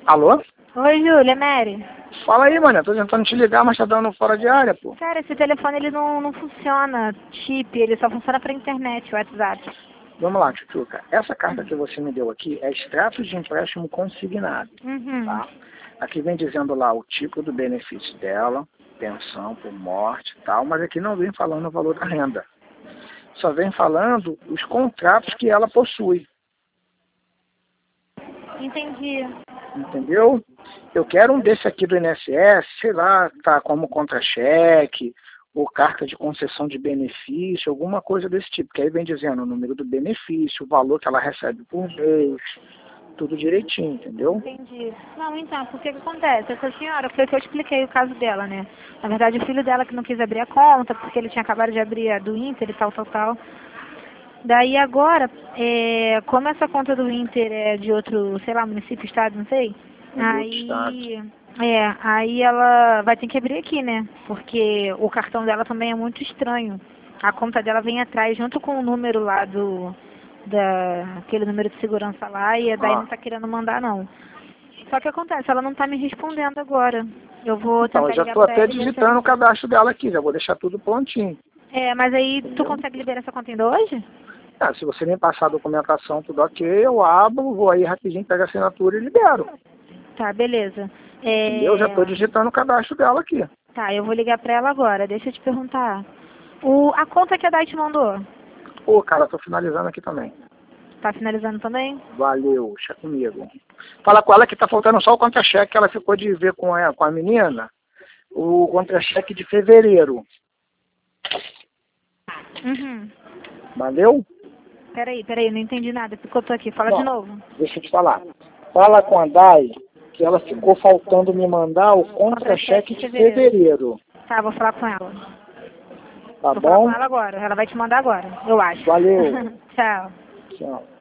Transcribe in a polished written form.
Alô? Oi, Júlia, Mary. Fala aí, mano. Tô tentando te ligar, mas tá dando fora de área, pô. Cara, esse telefone ele não funciona chip, ele só funciona pra internet, WhatsApp. Vamos lá, Tchutchuca. Essa carta que você me deu aqui é extrato de empréstimo consignado, Uhum. tá? Aqui vem dizendo lá o tipo do benefício dela, pensão por morte e tal, mas aqui não vem falando o valor da renda. Só vem falando os contratos que ela possui, Entendi. entendeu? Eu quero um desse aqui do INSS, sei lá, tá como contra-cheque, ou carta de concessão de benefício, alguma coisa desse tipo, que aí vem dizendo o número do benefício, o valor que ela recebe por mês, tudo direitinho, entendeu? Entendi. Não, então, porque o que acontece? Essa senhora, foi que eu expliquei o caso dela, né? Na verdade, o filho dela que não quis abrir a conta, porque ele tinha acabado de abrir a do Inter e tal. Daí agora, como essa conta do Inter é de outro, sei lá, município, estado, não sei, É de outro estado. aí ela vai ter que abrir aqui, né? Porque o cartão dela também é muito estranho. A conta dela vem atrás junto com o número lá aquele número de segurança lá, e daí não tá querendo mandar não. Só que acontece, ela não tá me respondendo agora. Eu vou Então, tentar eu já ligar estou pra até ela e ver se digitando o cadastro dela aqui, já vou deixar tudo prontinho, mas aí tu entendeu? consegue liberar essa conta ainda hoje? Ah, se você me passar a documentação, tudo ok, eu abro, vou aí rapidinho, pego a assinatura e libero, Tá, beleza. entendeu? Já estou digitando o cadastro dela aqui. Tá, eu vou ligar pra ela agora. Deixa eu te perguntar. A conta que a Dai te mandou, Pô, cara, tô finalizando aqui também. tá finalizando também? Valeu, deixa comigo. Fala com ela que tá faltando só o contra-cheque que ela ficou de ver com a menina, o contra-cheque de fevereiro. Uhum. Valeu? Peraí, não entendi nada. Picotou aqui. Fala de Não, novo. deixa eu te falar. Fala com a Dai que ela ficou faltando me mandar o contra-cheque de fevereiro. Tá, vou falar com ela. Tá Vou falar com bom? ela agora. Ela vai te mandar agora, eu acho. Valeu. Tchau. Tchau.